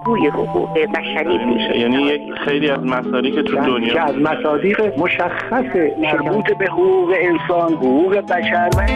بازگوی حقوق بشری میشه. یعنی یک خیلی از مصادیق تو دنیا که از مصادیق مشخص مربوط به حقوق انسان، حقوق بشر و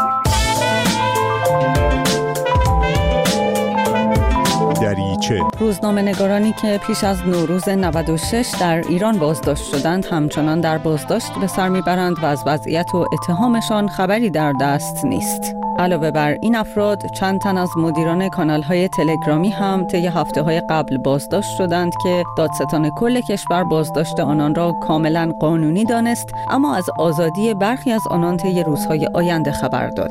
دریچه. روزنامه‌نگارانی که پیش از نوروز 96 در ایران بازداشت شدند همچنان در بازداشت به سر میبرند و از وضعیت و اتهامشان خبری در دست نیست. علاوه بر این افراد چند تن از مدیران کانال‌های تلگرامی هم طی هفته‌های قبل بازداشت شدند که دادستان کل کشور بازداشت آنان را کاملا قانونی دانست، اما از آزادی برخی از آنان طی روزهای آینده خبر داد.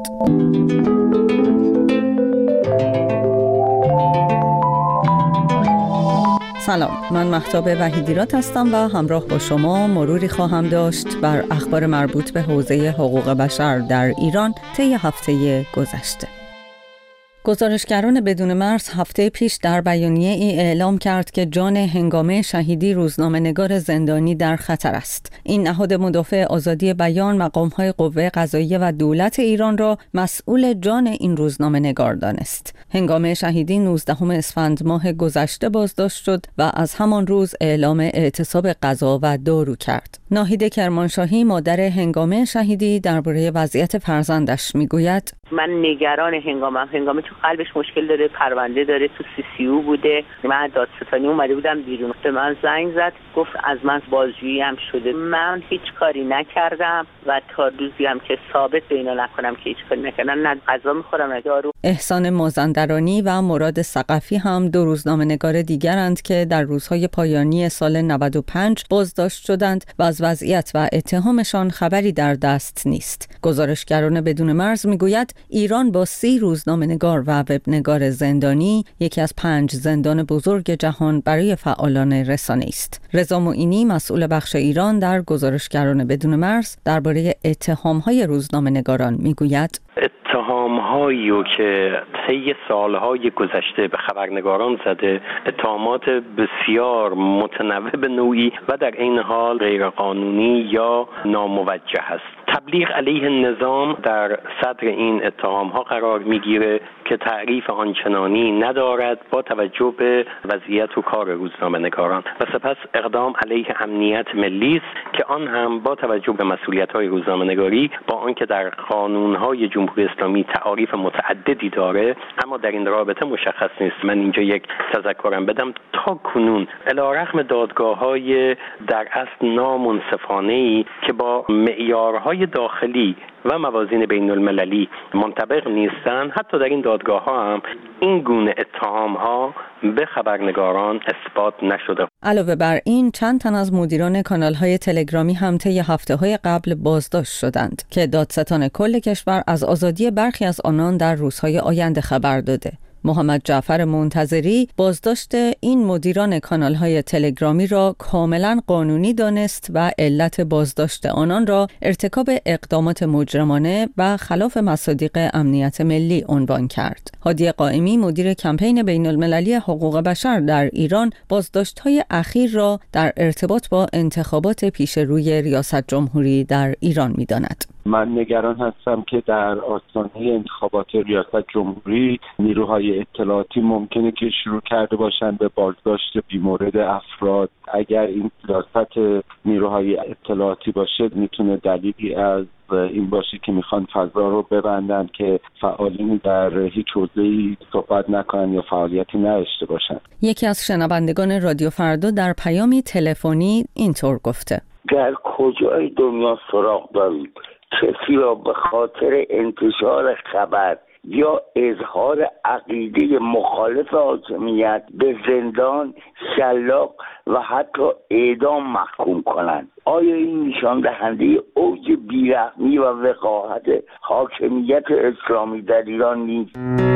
سلام، من مهتاب وحیدیرات هستم و همراه با شما مروری خواهم داشت بر اخبار مربوط به حوزه حقوق بشر در ایران طی هفته گذشته. گزارشگران بدون مرز هفته پیش در بیانیه ای اعلام کرد که جان هنگامه شهیدی روزنامه‌نگار زندانی در خطر است. این نهاد مدافع آزادی بیان مقام‌های قوه قضاییه و دولت ایران را مسئول جان این روزنامه‌نگار دانست. هنگامه شهیدی 19 اسفند ماه گذشته بازداشت شد و از همان روز اعلام اعتصاب غذا و دارو کرد. ناهید کرمانشاهی مادر هنگامه شهیدی درباره وضعیت فرزندش میگوید: من نگران هنگامه تو قلبش مشکل داره، پرونده داره، تو CCU بوده. من دادستانی اومده بودم بیرون، به من زنگ زد گفت از من بازجویی هم شده. من هیچ کاری نکردم و تا روزی هم که ثابت به اینا نکنم که هیچ کاری نکردم، نه غذا میخورم نه دارو. احسان مازندرانی و مراد ثقفی هم دو روزنامه‌نگار دیگرند که در روزهای پایانی سال 95 بازداشت شدند و از وضعیت و اتهامشان خبری در دست نیست. گزارشگران بدون مرز میگوید ایران با 30 روزنامه‌نگار و وبنگار زندانی یکی از 5 زندان بزرگ جهان برای فعالان رسانه است. رضا معینی مسئول بخش ایران در گزارشگران بدون مرز درباره اتهام‌های روزنامه‌نگاران میگوید: اتهام‌هایی که طی سال‌های گذشته به خبرنگاران زده، اتهامات بسیار متنوع به نوعی و در این حال غیرقانونی یا ناموجه است. تبلیغ علیه نظام در صدر این اتهام‌ها قرار می‌گیره که تعریف آنچنانی ندارد با توجه به وضعیت و کار روزنامه‌نگاران و سپس اقدام علیه امنیت ملی است که آن هم با توجه به مسئولیت‌های روزنامه‌نگاری با آنکه در قانون‌های جمهوری اسلامی تعاریف متعددی داره اما در این رابطه مشخص نیست. من اینجا یک تذکرم بدم، تا کنون علیرغم دادگاه‌های در اصل نامنصفانه‌ای که با معیارهای داخلی و موازین بین المللی منطبق نیستند، حتی در این دادگاه‌ها هم این گونه اتهام‌ها به خبرنگاران اثبات نشده. علاوه بر این چند تن از مدیران کانال‌های تلگرامی هم طی هفته‌های قبل بازداشت شدند که دادستان کل کشور از آزادی برخی از آنان در روزهای آینده خبر داده. محمد جعفر منتظری بازداشت این مدیران کانال‌های تلگرامی را کاملا قانونی دانست و علت بازداشت آنان را ارتکاب اقدامات مجرمانه و خلاف مصادیق امنیت ملی عنوان کرد. هادی قائمی مدیر کمپین بین‌المللی حقوق بشر در ایران بازداشت‌های اخیر را در ارتباط با انتخابات پیش روی ریاست جمهوری در ایران می‌داند. من نگران هستم که در آستانه انتخابات ریاست جمهوری نیروهای اطلاعاتی ممکنه که شروع کرده باشند به بازداشت بیمورد افراد. اگر این سیاست نیروهای اطلاعاتی باشه میتونه دلیلی از این باشه که میخوان فضا رو ببندن که فعالین در هیچ حوزه‌ای صحبت نکنن یا فعالیتی نداشته باشن. یکی از شنوندگان رادیو فردا در پیامی تلفنی اینطور گفته: در کجای دنیا سراغ دارید کسی را به خاطر انتشار خبر یا اظهار عقیده مخالف حاکمیت به زندان، شلاق و حتی اعدام محکوم کنند؟ آیا این نشان دهنده اوج بیرحمی و وقاحت حاکمیت اسلامی در ایران نیست؟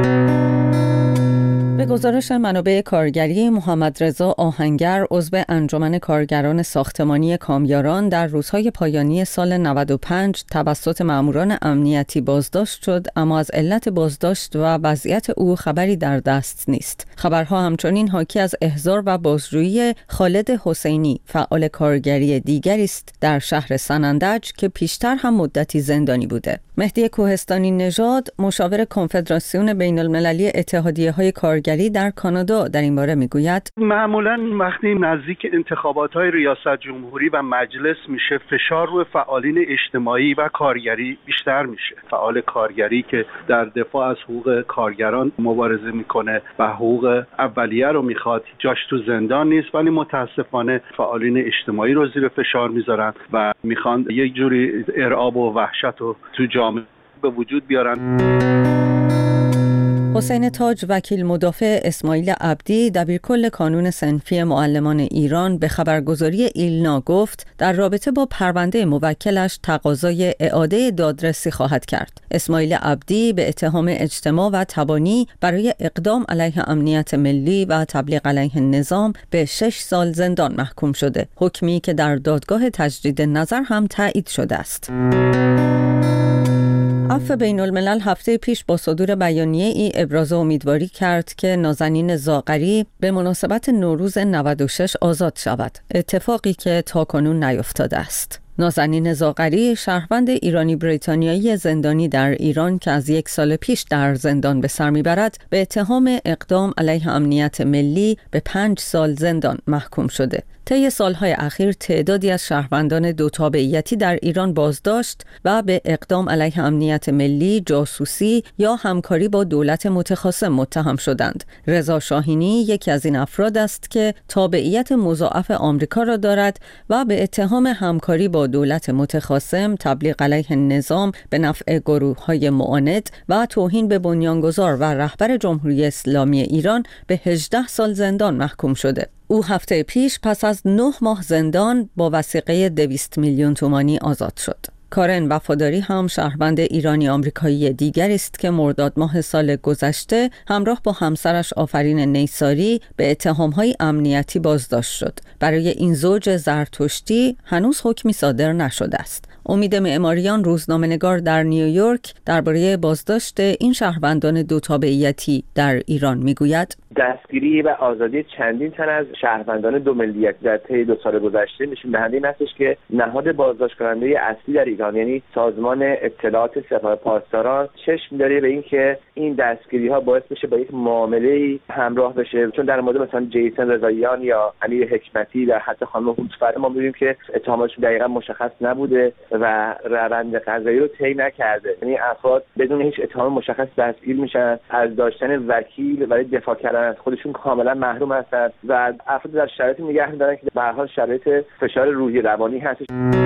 به گزارش منابع کارگری، محمد رضا آهنگر عضو انجمن کارگران ساختمانی کامیاران در روزهای پایانی سال 95 توسط ماموران امنیتی بازداشت شد، اما از علت بازداشت و وضعیت او خبری در دست نیست. خبرها همچنین حاکی از احضار و بازجویی خالد حسینی، فعال کارگری دیگری است در شهر سنندج که پیشتر هم مدتی زندانی بوده. مهدی کوهستانی نژاد، مشاور کنفدراسیون بین‌المللی اتحادیه‌های کارگری کارگری در کانادا در این باره میگوید معمولاً وقتی نزدیک انتخابات‌های ریاست جمهوری و مجلس میشه، فشار روی فعالین اجتماعی و کارگری بیشتر میشه. فعال کارگری که در دفاع از حقوق کارگران مبارزه میکنه و حقوق اولیه رو میخواد، جاش تو زندان نیست، ولی متاسفانه فعالین اجتماعی رو زیر فشار میذارن و میخوان یک جوری ارعاب و وحشت رو تو جامعه به وجود بیارن. حسین تاج، وکیل مدافع اسماعیل عبدی، دبیرکل کانون صنفی معلمان ایران، به خبرگزاری ایلنا گفت در رابطه با پرونده موکلش تقاضای اعاده دادرسی خواهد کرد. اسماعیل عبدی به اتهام اجتماع و تبانی برای اقدام علیه امنیت ملی و تبلیغ علیه نظام به 6 سال زندان محکوم شده، حکمی که در دادگاه تجدید نظر هم تایید شده است. عفو بین الملل هفته پیش با صدور بیانیه ای ابراز امیدواری کرد که نازنین زاغری به مناسبت نوروز 96 آزاد شود، اتفاقی که تاکنون نیفتاده است. نازنین زاغری، شهروند ایرانی بریتانیایی زندانی در ایران که از 1 سال پیش در زندان به سر میبرد، به اتهام اقدام علیه امنیت ملی به 5 سال زندان محکوم شده. طی سالهای اخیر تعدادی از شهروندان دو تابعیتی در ایران بازداشت و به اقدام علیه امنیت ملی، جاسوسی یا همکاری با دولت متخاصم متهم شدند. رضا شاهینی یکی از این افراد است که تابعیت مضاعف آمریکا را دارد و به اتهام همکاری با دولت متخاصم، تبلیغ علیه نظام به نفع گروه‌های معاند و توهین به بنیانگذار و رهبر جمهوری اسلامی ایران به 18 سال زندان محکوم شده. او هفته پیش پس از 9 ماه زندان با وثیقه 200 میلیون تومانی آزاد شد. کارن وفاداری هم شهروند ایرانی آمریکایی دیگری است که مرداد ماه سال گذشته همراه با همسرش آفرین نیساری به اتهام‌های امنیتی بازداشت شد. برای این زوج زرتشتی هنوز حکمی صادر نشده است. امید معماریان، روزنامه‌نگار در نیویورک، درباره بازداشت این شهروندان دو تابعیتی در ایران میگوید: دستگیری و آزادی چندین تن از شهروندان دو ملیت در طی 2 سال گذشته نشون دهنده این هستش که نهاد بازداشت کننده اصلی در ایران، یعنی سازمان اطلاعات سپاه پاسداران، چشم داره به این که این دستگیری ها باعث بشه با یک معامله همراه بشه. چون در مورد مثلا جیسن رضاییان یا امیر حکمتی و حتی خانم هوتفر ما می‌بینیم که اتهاماتشون دقیقاً مشخص نبوده و روند قضایی رو طی نکرده، یعنی افراد بدون هیچ اتهام مشخص دستگیر میشن، از داشتن وکیل برای دفاع کردن از خودشون کاملا محروم هستند و افراد در شرایطی نگه می‌دارن که به هر حال شرایط فشار روحی روانی هست.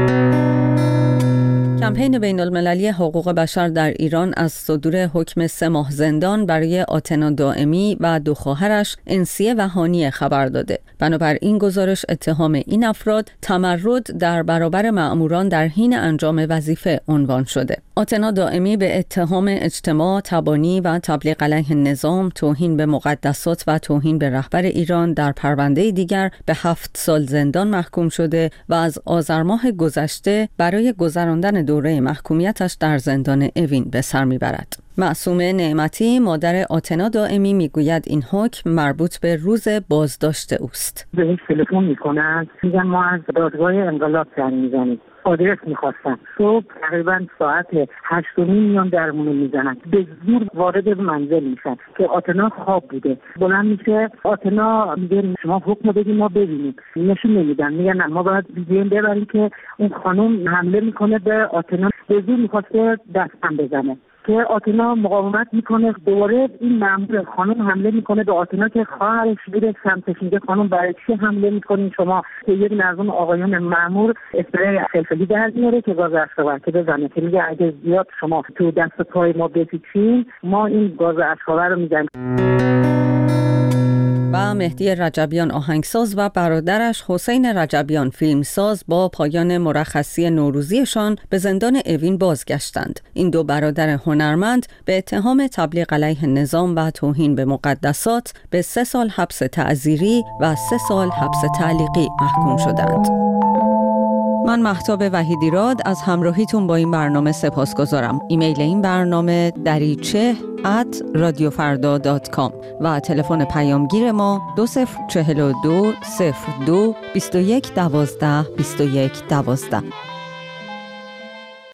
کمپین بین المللی حقوق بشر در ایران از صدور حکم 3 ماه زندان برای آتنا دائمی و 2 خواهرش انسیه و هانیه خبر داده. بنابراین گزارش اتهام این افراد تمرد در برابر مأموران در حین انجام وظیفه عنوان شده. آتنا دائمی به اتهام اجتماع، تبانی و تبلیغ علیه نظام، توهین به مقدسات و توهین به رهبر ایران در پرونده دیگر به 7 سال زندان محکوم شده و از آذر ماه گذشته برای گذراندن دوره محکومیتش در زندان اوین به سر میبرد. معصومه نعمتی، مادر آتنا دائمی، میگوید این حکم مربوط به روز بازداشت اوست. به تلفن میکنن، میگن ما از دادگاه انقلاب زنگ میزنیم، آدرس میخواستن. صبح تقریبا ساعت 8:30 میان درمونو میزنن، به زور وارد منزل میشن که آتنا خواب بوده. بلند میشه آتنا میگه شما حکم بدین ما ببینیم، نشون نمیدن، میگن ما باید بیرون ببریم که اون خانم حمله میکنه به آتنا، به زور میخواسته دستم بزنه که آتنا مقاومت میکنه. دوباره این مأمور خانم حمله میکنه به آتنا که خواهرش میره سمتش، میگه خانم برای چی حمله میکنین شما؟ که یک نظام آقایان مأمور اسپری فلفلی در میاره که گاز اشک‌آور بزنه، که میگه اگه زیاد شما تو دست پای ما بپیچین ما این گاز اشک‌آور رو میزنیم. و مهدی رجبیان آهنگساز و برادرش حسین رجبیان فیلمساز با پایان مرخصی نوروزیشان به زندان اوین بازگشتند. این 2 برادر هنرمند به اتهام تبلیغ علیه نظام و توهین به مقدسات به 3 سال حبس تعزیری و 3 سال حبس تعلیقی محکوم شدند. من مهتاب وحیدیراد از همراهیتون با این برنامه سپاسگزارم. ایمیل این برنامه dariche@radiofarda.com و تلفن پیامگیر ما 2042 02 21 12 21 12.